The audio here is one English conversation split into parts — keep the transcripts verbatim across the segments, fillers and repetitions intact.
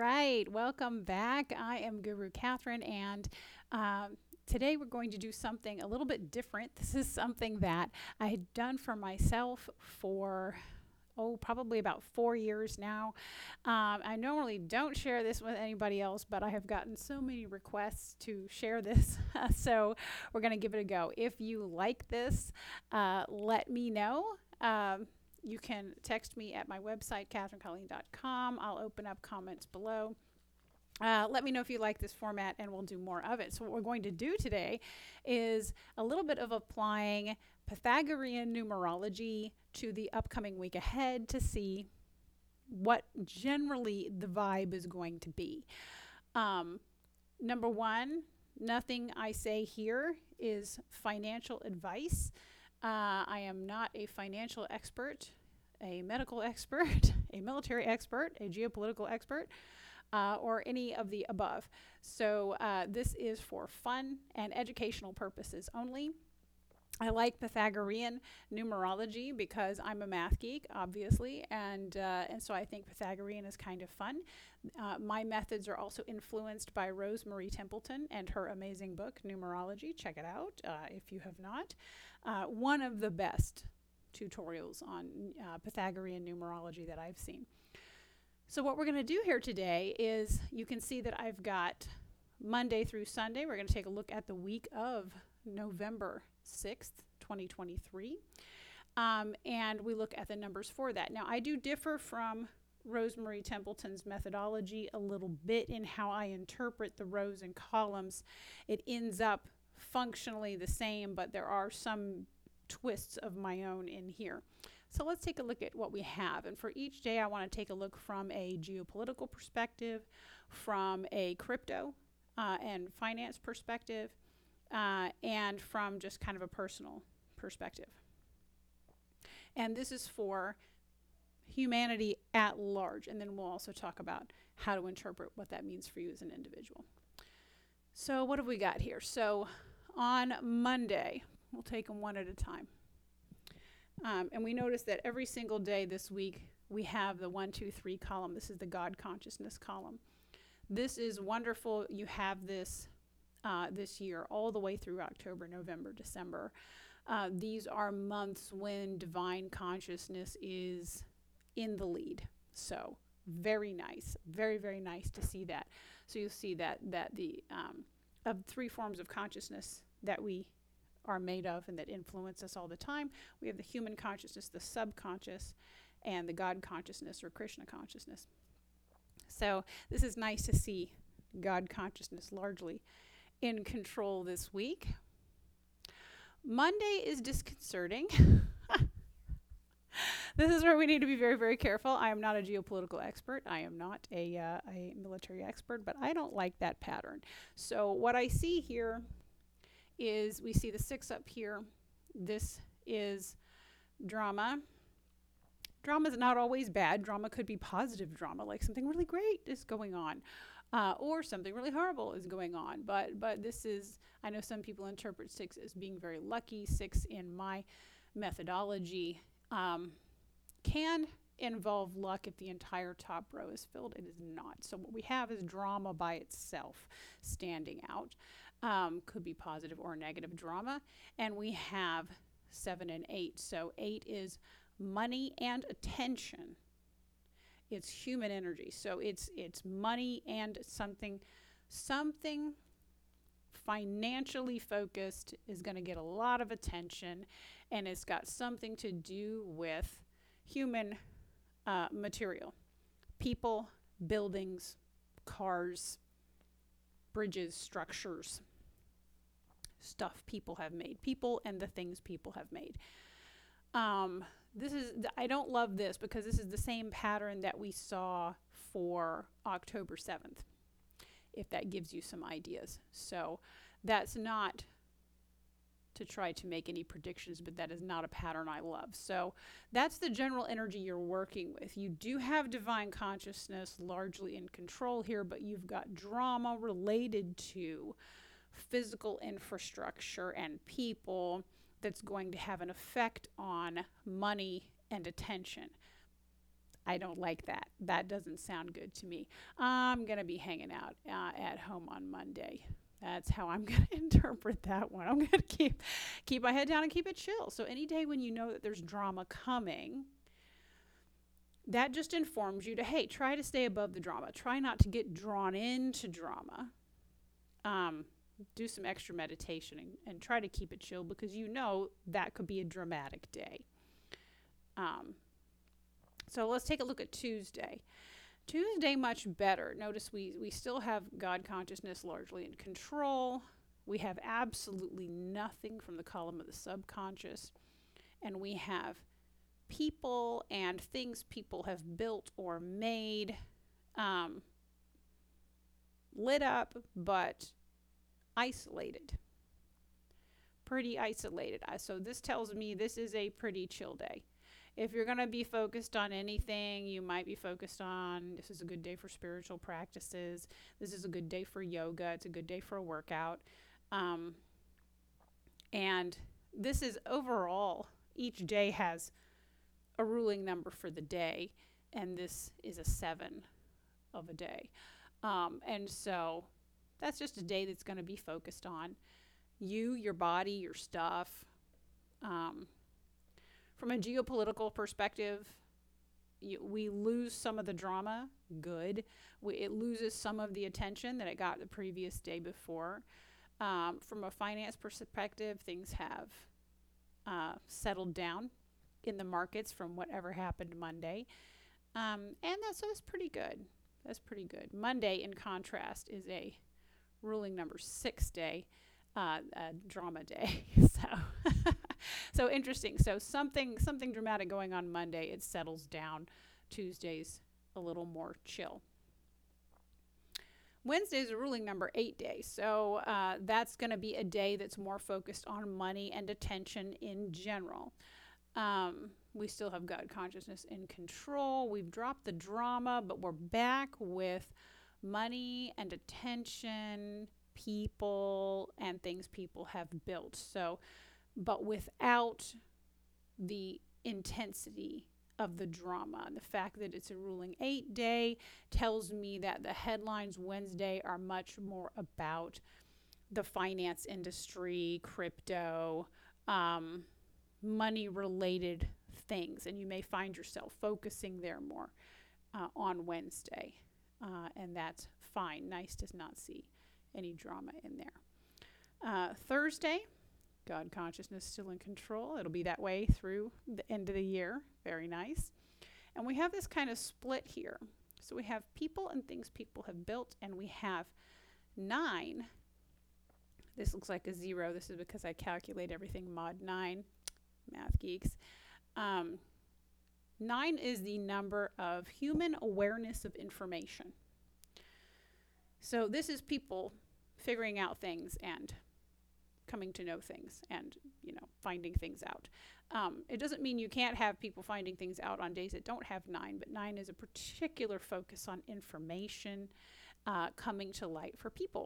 right, welcome back. I am Guru Catherine, and um, today we're going to do something a little bit different. This is something that I had done for myself for oh, probably about four years now. Um, I normally don't share this with anybody else, but I have gotten so many requests to share this. So we're going to give it a go. If you like this, uh, let me know. Um, you can text me at my website, catherine colleen dot com. I'll open up comments below. Uh, let me know if you like this format and we'll do more of it. So what we're going to do today is a little bit of applying Pythagorean numerology to the upcoming week ahead to see what generally the vibe is going to be. Um, number one, nothing I say here is financial advice. Uh, I am not a financial expert, a medical expert, a military expert, a geopolitical expert. Uh, or any of the above. So uh, this is for fun and educational purposes only. I like Pythagorean numerology because I'm a math geek, obviously, and uh, and so I think Pythagorean is kind of fun. Uh, my methods are also influenced by Rosemary Templeton and her amazing book, Numerology. Check it out uh, if you have not. Uh, one of the best tutorials on uh, Pythagorean numerology that I've seen. So what we're going to do here today is you can see that I've got Monday through Sunday. We're going to take a look at the week of November sixth, twenty twenty-three. Um, and we look at the numbers for that. Now, I do differ from Rosemary Templeton's methodology a little bit in how I interpret the rows and columns. It ends up functionally the same, but there are some twists of my own in here. So let's take a look at what we have. And for each day, I want to take a look from a geopolitical perspective, from a crypto uh, and finance perspective, uh, and from just kind of a personal perspective. And this is for humanity at large. And then we'll also talk about how to interpret what that means for you as an individual. So what have we got here? So on Monday, we'll take them one at a time. Um, and we notice that every single day this week, we have the one, two, three column. This is the God consciousness column. This is wonderful. You have this uh, this year all the way through October, November, December. Uh, these are months when divine consciousness is in the lead. So very nice, very, very nice to see that. So you'll see that, that the um, of three forms of consciousness that we are made of and that influence us all the time. We have the human consciousness, the subconscious, and the God consciousness or Krishna consciousness. So this is nice to see God consciousness largely in control this week. Monday is disconcerting. This is where we need to be very, very careful. I am not a geopolitical expert. I am not a, uh, a military expert, but I don't like that pattern. So what I see here is we see the six up here. This is drama. Drama is not always bad. Drama could be positive drama, like something really great is going on, uh, or something really horrible is going on. But but this is, I know some people interpret six as being very lucky. Six in my methodology um, can involve luck if the entire top row is filled. It is not. So what we have is drama by itself standing out. Um, could be positive or negative drama. And we have seven and eight. So eight is money and attention. It's human energy. So it's it's money and something, something financially focused is going to get a lot of attention, and it's got something to do with human uh, material. People, buildings, cars, bridges, structures, stuff people have made, people and the things people have made. Um, this is, I don't love this because this is the same pattern that we saw for October seventh, if that gives you some ideas. So that's not to try to make any predictions, but that is not a pattern I love. So that's the general energy you're working with. You do have divine consciousness largely in control here, but you've got drama related to physical infrastructure and people that's going to have an effect on money and attention. I don't like that. That doesn't sound good to me. I'm going to be hanging out uh, at home on Monday. That's how I'm going to interpret that one. I'm going to keep keep my head down and keep it chill. So any day when you know that there's drama coming, that just informs you to, hey, try to stay above the drama. Try not to get drawn into drama. Um, do some extra meditation and, and try to keep it chill, because you know that could be a dramatic day. Um, so let's take a look at Tuesday. Tuesday, much better. Notice we, we still have God consciousness largely in control. We have absolutely nothing from the column of the subconscious. And we have people and things people have built or made um, lit up, but isolated. Pretty isolated. So this tells me this is a pretty chill day. If you're going to be focused on anything, you might be focused on, this is a good day for spiritual practices. This is a good day for yoga. It's a good day for a workout. Um, and this is overall, each day has a ruling number for the day. And this is a seven of a day. Um, and so that's just a day that's going to be focused on you, your body, your stuff. Um, From a geopolitical perspective, you, we lose some of the drama. Good. We, it loses some of the attention that it got the previous day before. Um, from a finance perspective, things have uh, settled down in the markets from whatever happened Monday. Um, and that's, so that's pretty good. That's pretty good. Monday, in contrast, is a ruling number six day, uh, a drama day. so... So interesting. So something something dramatic going on Monday. It settles down. Tuesday's a little more chill. Wednesday's a ruling number eight day. So uh, that's going to be a day that's more focused on money and attention in general. Um, we still have God consciousness in control. We've dropped the drama, but we're back with money and attention, people, and things people have built. So but without the intensity of the drama. The fact that it's a ruling eight day tells me that the headlines Wednesday are much more about the finance industry, crypto, um, money-related things, and you may find yourself focusing there more uh, on Wednesday, uh, and that's fine. Nice to not see any drama in there. Uh, Thursday, God consciousness still in control. It'll be that way through the end of the year. Very nice. And we have this kind of split here. So we have people and things people have built, and we have nine. This looks like a zero. This is because I calculate everything mod nine. Math geeks. Um, nine is the number of human awareness of information. So this is people figuring out things and coming to know things and, you know, finding things out. Um, it doesn't mean you can't have people finding things out on days that don't have nine, but nine is a particular focus on information uh, coming to light for people.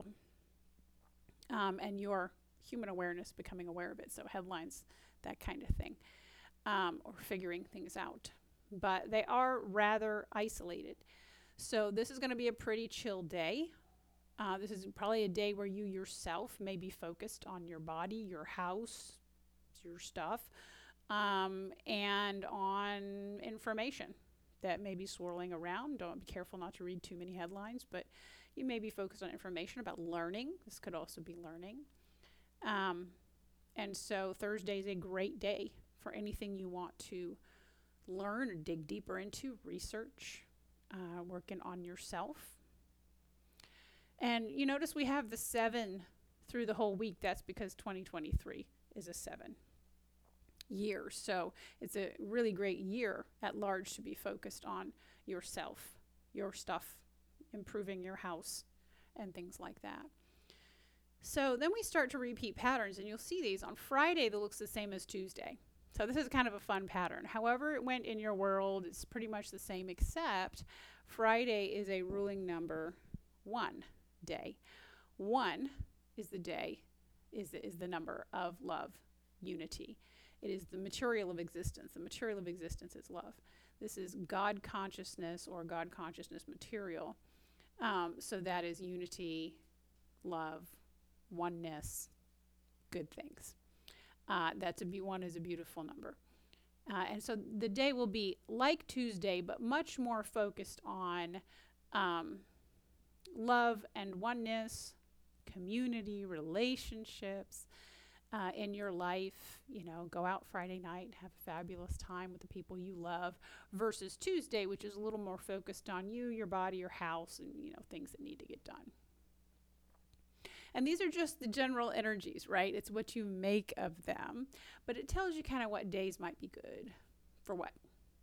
Um, and your human awareness becoming aware of it. So headlines, that kind of thing, um, or figuring things out. But they are rather isolated. So this is going to be a pretty chill day. Uh, this is probably a day where you yourself may be focused on your body, your house, your stuff, um, and on information that may be swirling around. Don't be careful not to read too many headlines, but you may be focused on information about learning. This could also be learning. Um, and so Thursday is a great day for anything you want to learn or dig deeper into, research, uh, working on yourself. And you notice we have the seven through the whole week. That's because twenty twenty-three is a seven year. So it's a really great year at large to be focused on yourself, your stuff, improving your house, and things like that. So then we start to repeat patterns, and you'll see these. On Friday, that looks the same as Tuesday. So this is kind of a fun pattern. However it went in your world, it's pretty much the same, except Friday is a ruling number one day. One is the day, is the, is the number of love, unity. It is the material of existence. The material of existence is love. This is God consciousness or God consciousness material. Um, so that is unity, love, oneness, good things. Uh, that's a be- one is a beautiful number. Uh, and so the day will be like Tuesday, but much more focused on um, love and oneness, community, relationships uh, in your life. You know, go out Friday night, have a fabulous time with the people you love, versus Tuesday, which is a little more focused on you, your body, your house, and, you know, things that need to get done. And these are just the general energies, right? It's what you make of them. But it tells you kind of what days might be good for what.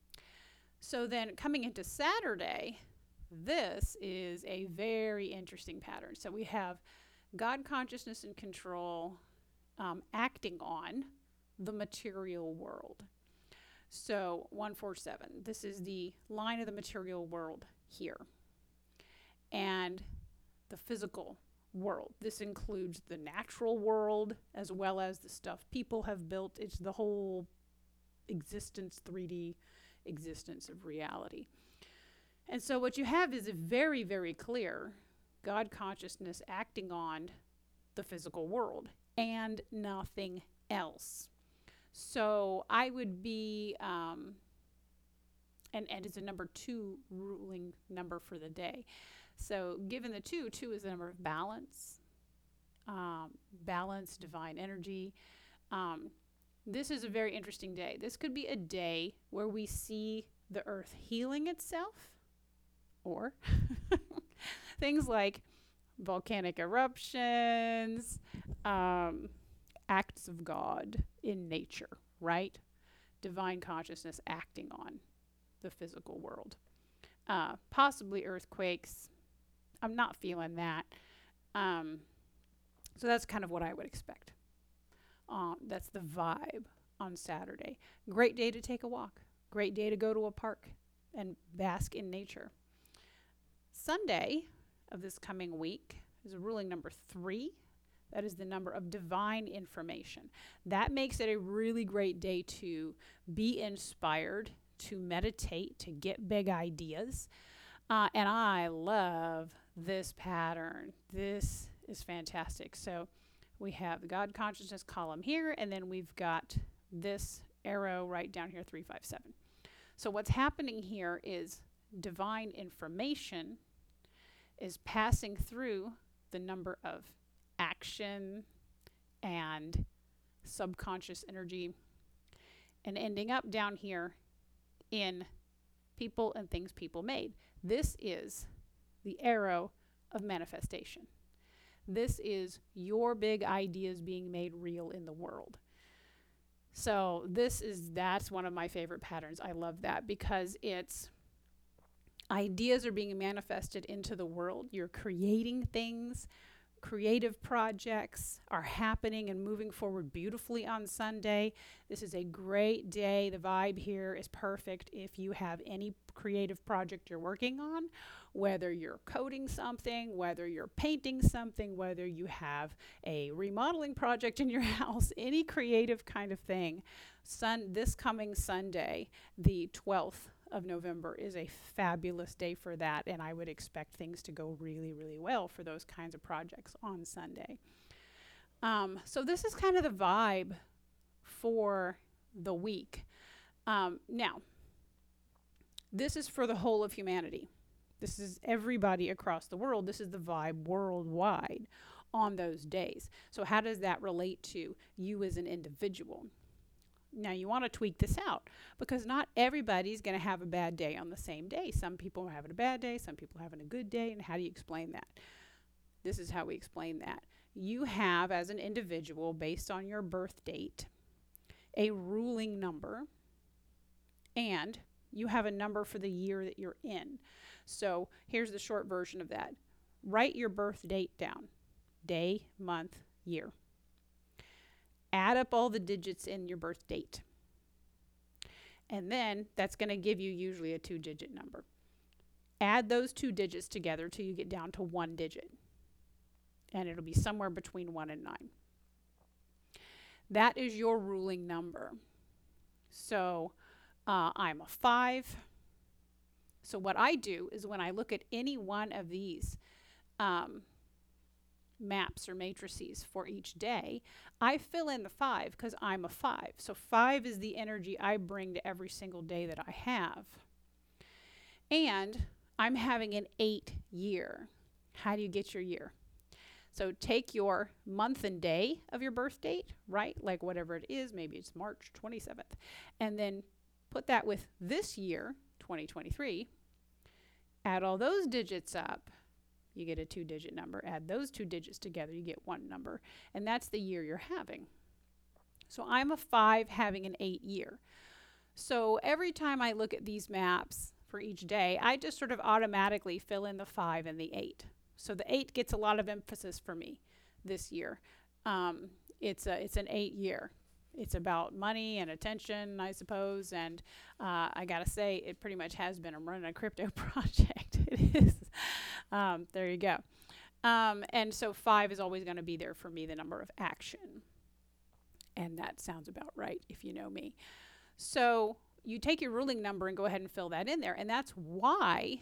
So then coming into Saturday, this is a very interesting pattern. So we have God consciousness and control um, acting on the material world. So one forty-seven, this is the line of the material world here. And the physical world. This includes the natural world as well as the stuff people have built. It's the whole existence, three D existence of reality. And so what you have is a very, very clear God consciousness acting on the physical world and nothing else. So I would be, um, and, and it's a number two ruling number for the day. So given the two, two is the number of balance, um, balance, divine energy. Um, this is a very interesting day. This could be a day where we see the earth healing itself, or things like volcanic eruptions, um, acts of God in nature, right? Divine consciousness acting on the physical world. Uh, possibly earthquakes. I'm not feeling that. Um, so that's kind of what I would expect. Um, that's the vibe on Saturday. Great day to take a walk. Great day to go to a park and bask in nature. Sunday of this coming week is ruling number three. That is the number of divine information. That makes it a really great day to be inspired, to meditate, to get big ideas. Uh, and I love this pattern. This is fantastic. So we have the God consciousness column here, and then we've got this arrow right down here, three five seven. So what's happening here is divine information is passing through the number of action and subconscious energy and ending up down here in people and things people made. This is the arrow of manifestation. This is your big ideas being made real in the world. So this is, that's one of my favorite patterns. I love that because it's ideas are being manifested into the world. You're creating things. Creative projects are happening and moving forward beautifully on Sunday. This is a great day. The vibe here is perfect if you have any creative project you're working on, whether you're coding something, whether you're painting something, whether you have a remodeling project in your house, any creative kind of thing. Sun, this coming Sunday, the twelfth of November, is a fabulous day for that, and I would expect things to go really, really well for those kinds of projects on Sunday. Um, so this is kind of the vibe for the week. Um, now, this is for the whole of humanity. This is everybody across the world. This is the vibe worldwide on those days. So how does that relate to you as an individual? Now, you want to tweak this out because not everybody's going to have a bad day on the same day. Some people are having a bad day, some people are having a good day, and how do you explain that? This is how we explain that. You have, as an individual, based on your birth date, a ruling number, and you have a number for the year that you're in. So here's the short version of that. Write your birth date down. Day, month, year. Add up all the digits in your birth date. And then that's going to give you usually a two-digit number. Add those two digits together till you get down to one digit. And it'll be somewhere between one and nine. That is your ruling number. So Uh, I'm a five. So what I do is when I look at any one of these um, maps or matrices for each day, I fill in the five because I'm a five. So five is the energy I bring to every single day that I have. And I'm having an eight year. How do you get your year? So take your month and day of your birth date, right? Like whatever it is, maybe it's March twenty-seventh. And then put that with this year, twenty twenty-three. Add all those digits up, you get a two-digit number. Add those two digits together, you get one number. And that's the year you're having. So I'm a five having an eight year. So every time I look at these maps for each day, I just sort of automatically fill in the five and the eight. So the eight gets a lot of emphasis for me this year. Um, it's a, it's an eight year. It's about money and attention, I suppose. And uh, I got to say, it pretty much has been. I'm running a crypto project. It is. Um, there you go. Um, and so five is always going to be there for me, the number of action. And that sounds about right if you know me. So you take your ruling number and go ahead and fill that in there. And that's why,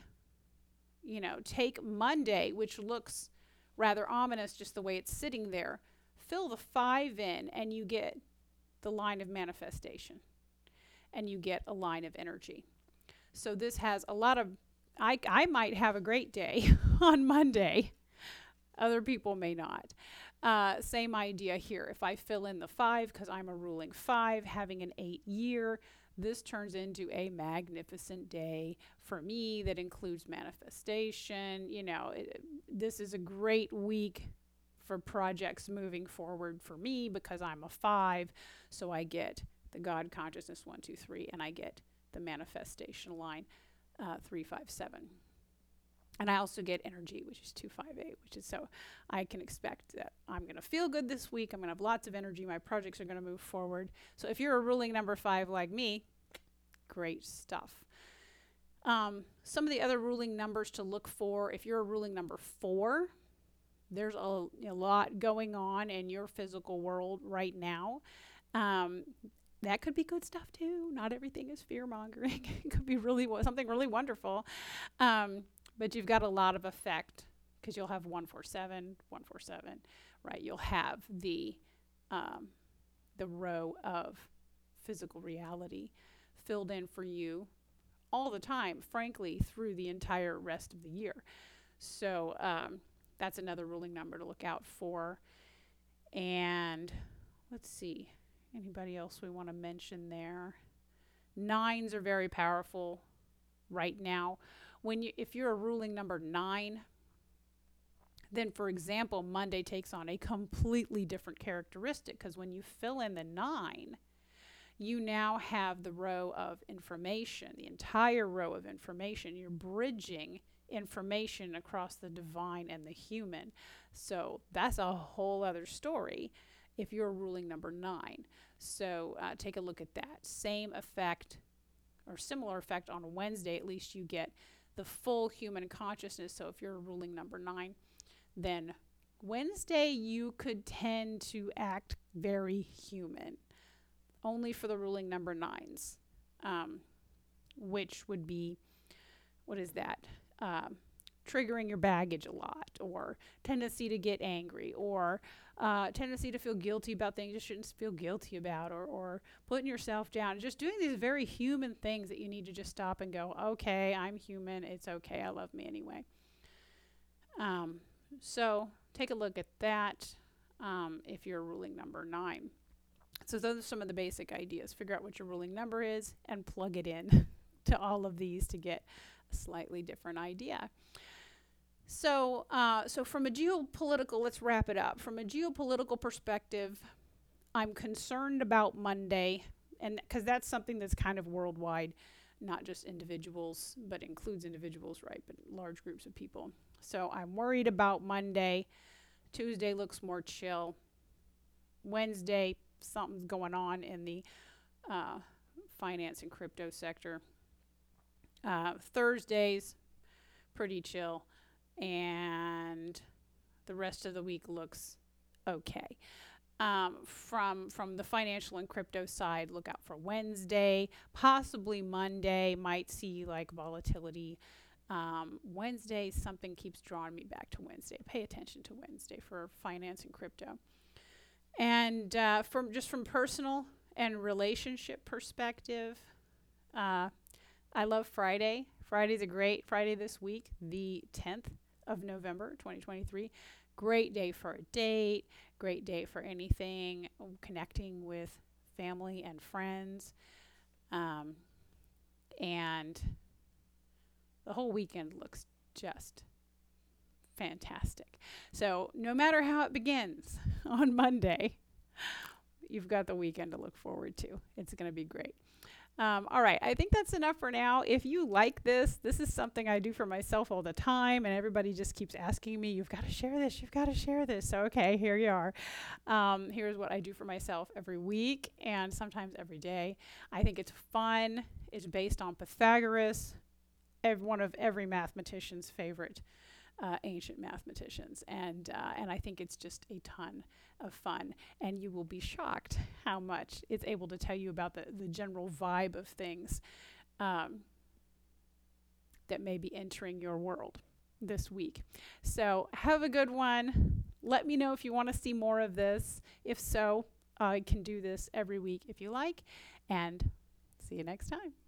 you know, take Monday, which looks rather ominous just the way it's sitting there. Fill the five in and you get the line of manifestation. And you get a line of energy. So this has a lot of, I, I might have a great day on Monday. Other people may not. Uh, same idea here. If I fill in the five, because I'm a ruling five, having an eight year, this turns into a magnificent day for me that includes manifestation. You know, it, this is a great week for projects moving forward for me because I'm a five. So I get the God consciousness one, two, three, and I get the manifestation line uh, three, five, seven. And I also get energy, which is two, five, eight, which is so I can expect that I'm going to feel good this week. I'm going to have lots of energy. My projects are going to move forward. So if you're a ruling number five like me, great stuff. Um, some of the other ruling numbers to look for, if you're a ruling number four, there's a, a lot going on in your physical world right now. Um, that could be good stuff too. Not everything is fear-mongering. It could be really something really wonderful. Um, But you've got a lot of effect because you'll have one four seven, one four seven, right? You'll have the um, the row of physical reality filled in for you all the time, frankly, through the entire rest of the year. So um, that's another ruling number to look out for. And let's see, anybody else we want to mention there? Nines are very powerful right now. When you, if you're a ruling number nine, then for example, Monday takes on a completely different characteristic because when you fill in the nine, you now have the row of information, the entire row of information. You're bridging information across the divine and the human. So that's a whole other story if you're ruling number nine. So uh, take a look at that. Same effect or similar effect on Wednesday, at least you get the full human consciousness. So if you're ruling number nine, then Wednesday you could tend to act very human, only for the ruling number nines, um, which would be, what is that? Um, triggering your baggage a lot, or tendency to get angry, or uh, tendency to feel guilty about things you shouldn't feel guilty about, or, or putting yourself down, just doing these very human things that you need to just stop and go, okay, I'm human, it's okay, I love me anyway. Um, so take a look at that um, if you're ruling number nine. So those are some of the basic ideas. Figure out what your ruling number is and plug it in to all of these to get a slightly different idea. So, uh, so from a geopolitical, let's wrap it up. From a geopolitical perspective, I'm concerned about Monday, and because that's something that's kind of worldwide, not just individuals, but includes individuals, right? But large groups of people. So I'm worried about Monday. Tuesday looks more chill. Wednesday, something's going on in the uh, finance and crypto sector. Uh, Thursdays, pretty chill. And the rest of the week looks okay. Um, from from the financial and crypto side, look out for Wednesday, possibly Monday. Might see like volatility. Um, Wednesday, something keeps drawing me back to Wednesday. Pay attention to Wednesday for finance and crypto. And uh, from just from personal and relationship perspective, uh, I love Friday. Friday's a great Friday this week, the tenth of November, twenty twenty-three. Great day for a date. Great day for anything, connecting with family and friends. Um, and the whole weekend looks just fantastic. So no matter how it begins on Monday, you've got the weekend to look forward to. It's going to be great. Um, all right, I think that's enough for now. If you like this, this is something I do for myself all the time, and everybody just keeps asking me, you've got to share this, you've got to share this. So, okay, here you are. Um, here's what I do for myself every week and sometimes every day. I think it's fun. It's based on Pythagoras, ev- one of every mathematician's favorite uh, ancient mathematicians. And, uh, and I think it's just a ton of fun, and you will be shocked how much it's able to tell you about the, the general vibe of things um, that may be entering your world this week. So have a good one. Let me know if you want to see more of this. If so, I can do this every week if you like, and see you next time.